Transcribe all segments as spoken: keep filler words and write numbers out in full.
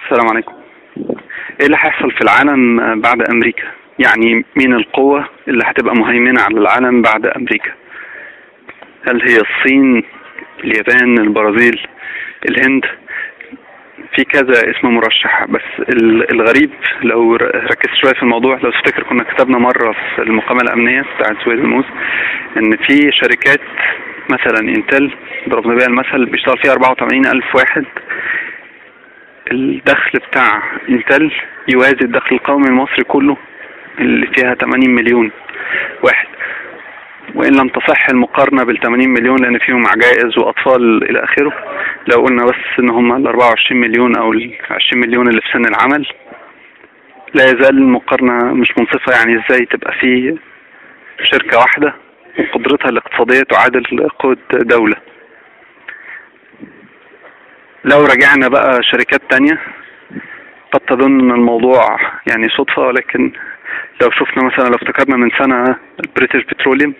السلام عليكم. ايه اللي هيحصل في العالم بعد امريكا؟ يعني مين القوة اللي هتبقى مهيمنة على العالم بعد امريكا؟ هل هي الصين، اليابان، البرازيل، الهند؟ في كذا اسم مرشح، بس الغريب لو ركزت شوية في الموضوع، لو تفتكر كنا كتبنا مرة في المقامة الامنية بتاعت سويد الموز ان في شركات مثلا انتل ضربنا بيها المثل بيشتغل فيها اربعة وثمانين الف واحد، الدخل بتاع انتل يوازي الدخل القومي المصري كله اللي فيها ثمانين مليون واحد، وإن لم تصح المقارنة بال ثمانين مليون لأن فيهم عجائز وأطفال إلى آخره. لو قلنا بس إن هم ال اربعة وعشرين مليون أو ال عشرين مليون اللي في سن العمل، لا يزال المقارنة مش منصفة. يعني إزاي تبقى في شركة واحدة وقدرتها الاقتصادية تعادل قوة دولة؟ لو رجعنا بقى شركات تانية قد تظن ان الموضوع يعني صدفة، ولكن لو شفنا مثلا، لو افتكرنا من سنة البريتش بتروليوم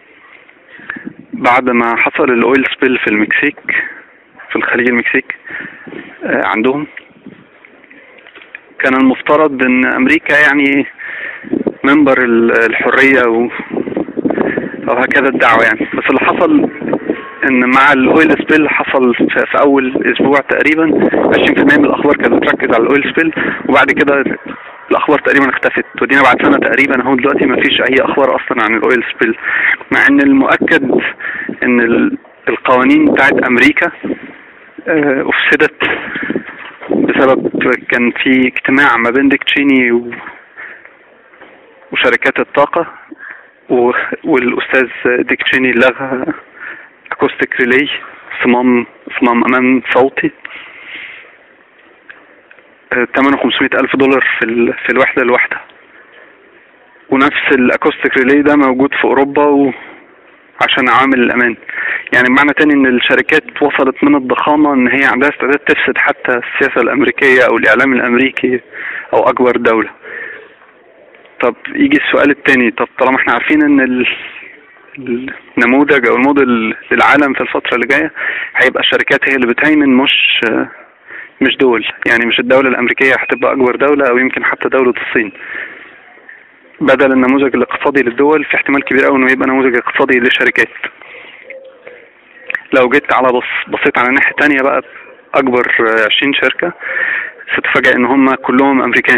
بعد ما حصل الاويل سبيل في المكسيك، في الخليج المكسيك عندهم، كان المفترض ان امريكا يعني منبر الحرية و او هكذا الدعوة يعني. بس اللي حصل ان مع الاويل سبيل حصل في اول اسبوع تقريبا عشرين بالمية من الاخبار كانت بتركز على الاويل سبيل، وبعد كده الاخبار تقريبا اختفت، ودينا بعد سنه تقريبا اهو دلوقتي ما فيش اي اخبار اصلا عن الاويل سبيل، مع ان المؤكد ان القوانين بتاعت امريكا افسدت بسبب كان في اجتماع ما بين ديك تشيني وشركات الطاقه، والاستاذ ديك تشيني لغى اكوستيك ريلي، صمام صمام امان صوتي، ثمنه خمسمية الف دولار في في الوحده الواحده. ونفس الاكوستيك ريلي ده موجود في اوروبا وعشان عوامل الامان. يعني بمعنى تاني ان الشركات وصلت من الضخامه ان هي عندها استعداد تفسد حتى السياسه الامريكيه او الاعلام الامريكي او اكبر دوله. طب يجي السؤال التاني، طب طالما احنا عارفين ان ال النموذج او الموديل للعالم في الفترة اللي جاية هيبقى الشركات هي اللي بتهيمن، مش مش دول، يعني مش الدولة الامريكية هتبقى اكبر دولة او يمكن حتى دولة الصين. بدل النموذج الاقتصادي للدول في احتمال كبير قوي انه يبقى نموذج اقتصادي للشركات. لو جيت على بص بصيت على الناحية التانية بقى، اكبر عشرين شركة ستفاجأ ان هم كلهم امريكان.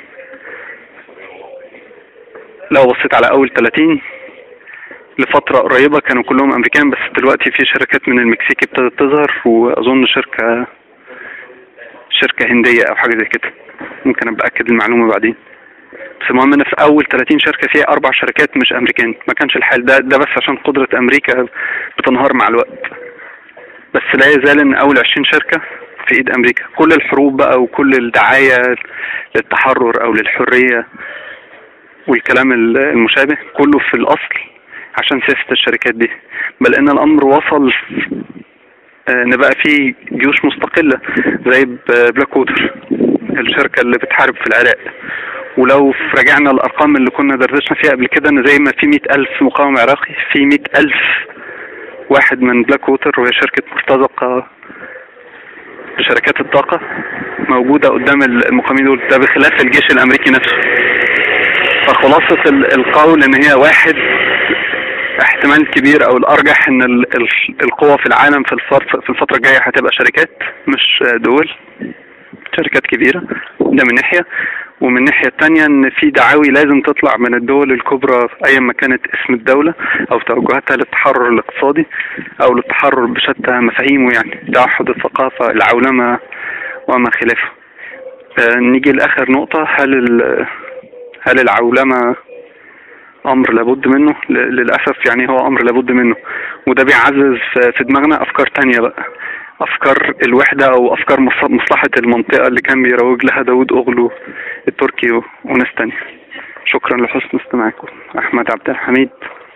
لو بصيت على اول ثلاثين لفترة قريبة كانوا كلهم امريكان، بس دلوقتي في شركات من المكسيك ابتدت تظهر، واظن شركة شركة هندية او حاجة زي كده، ممكن ابقى اكد المعلومة بعدين. بس المهم ان في اول ثلاثين شركة فيها اربع شركات مش امريكان. ما كانش الحال ده ده بس عشان قدرة امريكا بتنهار مع الوقت، بس لا يزال ان اول عشرين شركة في ايد امريكا. كل الحروب بقى وكل الدعاية للتحرر او للحرية والكلام المشابه كله في الاصل عشان سياسة الشركات دي، بل ان الامر وصل ان بقى في جيوش مستقلة زي بلاك ووتر، الشركة اللي بتحارب في العراق. ولو رجعنا الارقام اللي كنا دردشنا فيها قبل كده، ان زي ما في مئة الف مقاوم عراقي، في مئة الف واحد من بلاك ووتر، وهي شركة مرتزقة بشركات الطاقة موجودة قدام المقاومين دول، ده بخلاف الجيش الامريكي نفسه. فخلاصة القول ان هي واحد، احتمال كبير او الارجح ان القوة في العالم في في الفترة الجاية هتبقى شركات مش دول، شركات كبيرة. ده من ناحية، ومن الناحية التانية ان في دعاوي لازم تطلع من الدول الكبرى ايا ما كانت اسم الدولة او توجهاتها للتحرر الاقتصادي او للتحرر بشتى مفاهيمه، يعني توحد الثقافة، العولمة وما خلافه. نيجي لاخر نقطة، هل هل العولمة امر لابد منه؟ للأسف يعني هو امر لابد منه، وده بيعزز في دماغنا افكار تانية بقى، افكار الوحدة او افكار مصلحة المنطقة اللي كان بيروج لها داود اغلو التركي وناس تانية. شكرا لحسن استماعكم. احمد عبد الحميد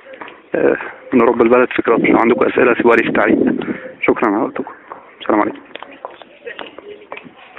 من رب البلد فكرة. لو عندكم اسئلة سيبوها لي في التعليق. شكرا على وقتكم. السلام عليكم.